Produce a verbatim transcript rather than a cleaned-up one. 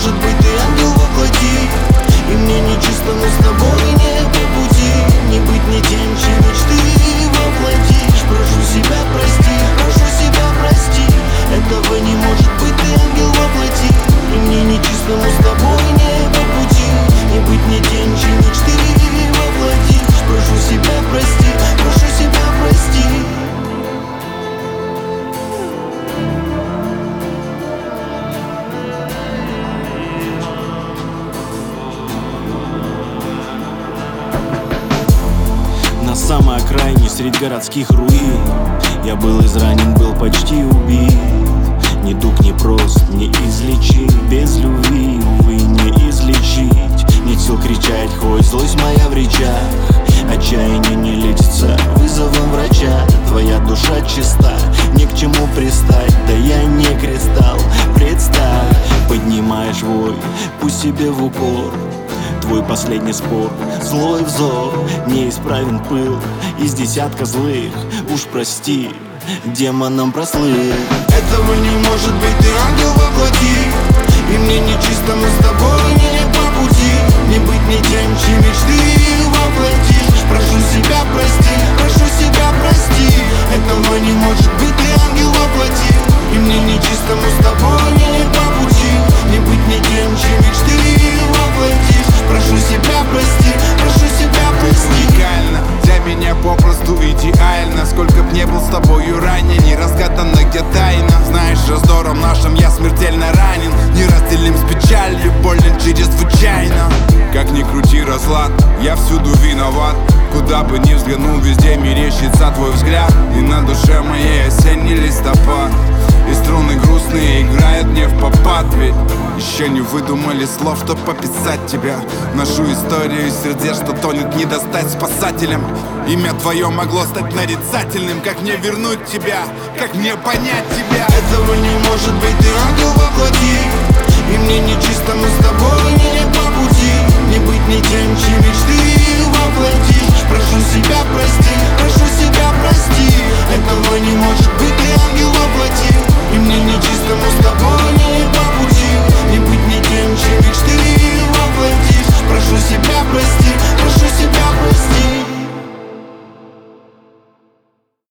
может быть ты ангел во плоти, и мне не чисто, но с тобой не по пути. Не быть не тем, чьи мечты воплотишь. Прошу себя прости, прошу себя прости. Этого не может быть, ты ангел во плоти, и мне не чисто, но с тобой не по пути. Не быть не тем, чьи мечты воплотишь. Прошу себя прости, прошу себя прости. На самой окраине, средь городских руин, я был изранен, был почти убит. Недуг непрост, не излечить, без любви, увы, не излечить. Нет сил кричать, хоть злость моя в речах. Отчаяние не лечится вызовом врача. Твоя душа чиста, ни к чему пристать. Да я не кристалл, представь. Поднимаешь вой, пусть себе в упор. Твой последний спор, злой взор, неисправен пыл из десятка злых. Уж прости, демонам прослых. Этого не может быть, ты ангел во плоти, и мне не чисто, но с тобой не по пути. Не быть не тем, чьи мечты воплотишь. Прошу себя прости, прошу себя прости. Этого не может быть, ты ангел во плоти, и мне не чисто, но с тобой не по пути. Не быть не тем, чьи мечты воплотишь. Прошу себя прости, прошу себя прости. Уникально, для меня попросту идеально. Сколько б не был с тобою ранее, не разгадана где тайна. Знаешь, раздором нашим я смертельно ранен, неразделим с печалью, болен чрезвычайно. Как ни крути разлад, я всюду виноват. Куда бы ни взглянул, везде мерещится твой взгляд. И на душе моей осенний листопад, и струны грустные играют мне в попад. Ведь еще не выдумали слов, чтоб пописать тебя. Ношу историю из сердец, что тонет, не достать спасателям. Имя твое могло стать нарицательным. Как мне вернуть тебя, как мне понять тебя? Этого не может